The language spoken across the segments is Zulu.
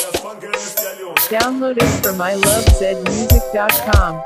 Downloaded from ilovezmusic.com.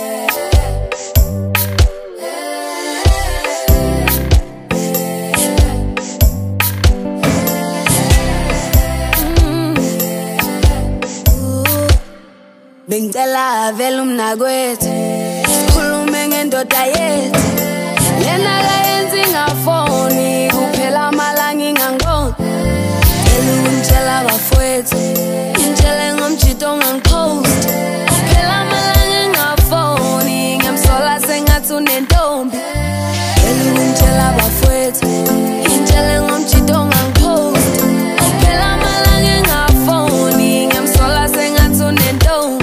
Bengicela vele umnakwethu sikhulume ngendoda yethu lena kayenzi ngafoni kuphela amalanga ingangiboni elungitshela abafowethu ngitshele ngomjito ongangiphost kuphela amalanga ingafoni ngiyamsola sengathi unentombi elungitshela abafowethu ngitshele ngomjito ongangiphost kuphela amalanga ingafoni ngiyamsola sengathi unentombi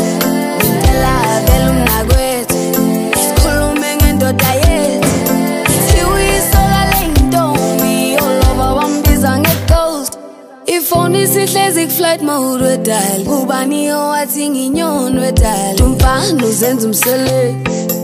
Ifoni sihlezi ku-flight mode we-dial Kubani owathi nginyoni we-dial Umfana uzenza umsele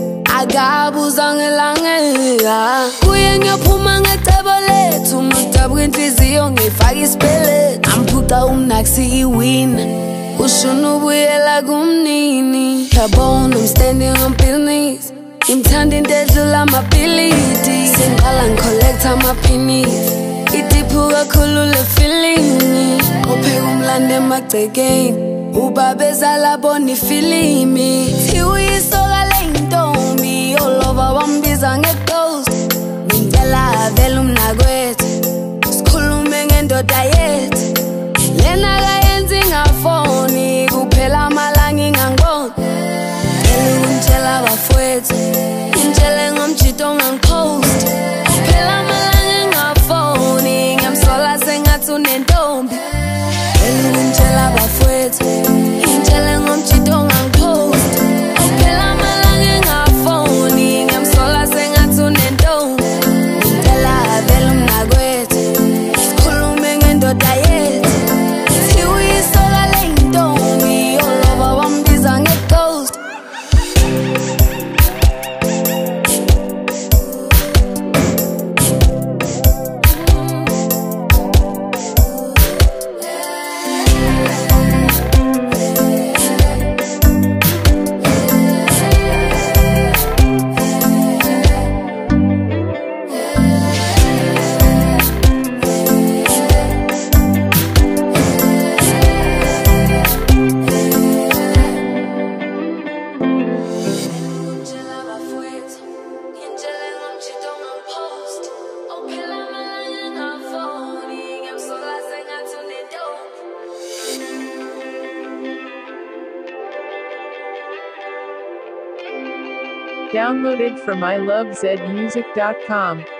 Akabuza ngelangeka Kuye ngiyophuma ngecebo lethu Madabu kwenhliziyo ngifaka isipeletu Amphuca umnaksi iwina Ushuna ubuyela kumnini Yabona I'm standing on business Ngimthanda into edlula amabhilidi Sengiqala ngicollect amaphinithi Idiphu kakhulu le feeling Upheka umlando emagcekeni Ubabeza labona ifilimi Thiwa uyisoka leyintombi Olova wambiza nge-ghost Ngicela vele umnakwethu sikhulume ngendoda yethu lena kayenzi ngafoni kuphela amalanga ingangiboni ngitshela abafowethu ngitshele ngomjito ongangiphost kuphela amalanga ingafoni ngiyamsola sengathi unentombi ngitshela abafowethu ngitshele ngomjito ongangiphost kuphela amalanga ingafoni ngiyamsola sengathi unentombi ngicela vele umnakwethu sikhulume ngendoda yethu Downloaded from ilovezmusic.com.